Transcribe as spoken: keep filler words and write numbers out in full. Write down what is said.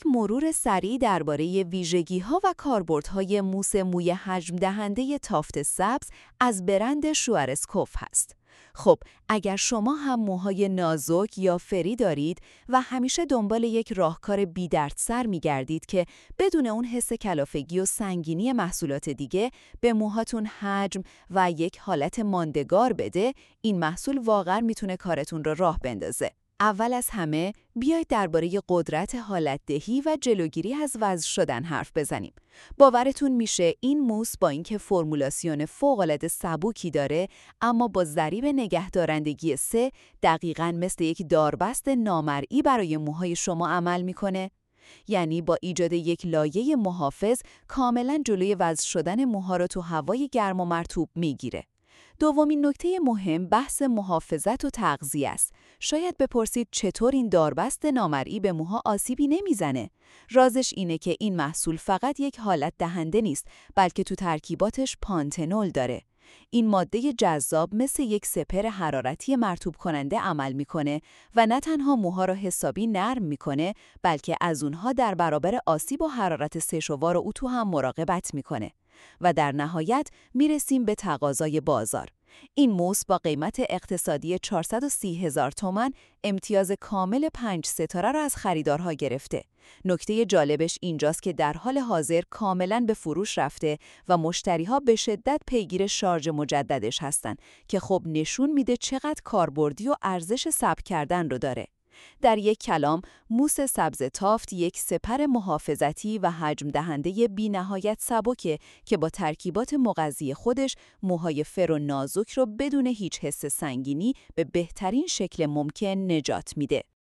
مرور سریع درباره ویژگی‌ها و کاربردهای موس موی حجم دهنده تافت سبز از برند شوارزکوف هست. خب، اگر شما هم موهای نازک یا فری دارید و همیشه دنبال یک راهکار بی‌دردسر می‌گردید که بدون اون حس کلافگی و سنگینی محصولات دیگه به موهاتون حجم و یک حالت ماندگار بده، این محصول واقعا میتونه کارتون رو راه بندازه. اول از همه بیایید درباره قدرت حالت‌دهی و جلوگیری از وزن شدن حرف بزنیم. باورتون میشه این موس با اینکه فرمولاسیون فوق‌العاده سبوکی داره، اما با ضریب نگهدارندگی سه دقیقاً مثل یک داربست نامرئی برای موهای شما عمل میکنه. یعنی با ایجاد یک لایه محافظ کاملاً جلوی وزن شدن موها رو تو هوای گرم و مرطوب میگیره. دومین نکته مهم بحث محافظت و تغذیه است. شاید بپرسید چطور این داربست نامرئی به موها آسیبی نمیزنه؟ رازش اینه که این محصول فقط یک حالت دهنده نیست، بلکه تو ترکیباتش پانتنول داره. این ماده جذاب مثل یک سپر حرارتی مرطوب کننده عمل میکنه و نه تنها موها رو حسابی نرم میکنه، بلکه از اونها در برابر آسیب و حرارت سه‌شوار و اتو هم مراقبت میکنه. و در نهایت میرسیم به تقاضای بازار. این موس با قیمت اقتصادی چهارصد و سی هزار تومان امتیاز کامل پنج ستاره را از خریدارها گرفته. نکته جالبش اینجاست که در حال حاضر کاملاً به فروش رفته و مشتریها به شدت پیگیر شارژ مجددش هستن که خب نشون میده چقدر کاربردی و ارزش ثبت کردن رو داره. در یک کلام، موس سبز تافت یک سپر محافظتی و حجم دهنده بی نهایت سبکه که با ترکیبات مغذی خودش موهای فر و نازک رو بدون هیچ حس سنگینی به بهترین شکل ممکن نجات میده.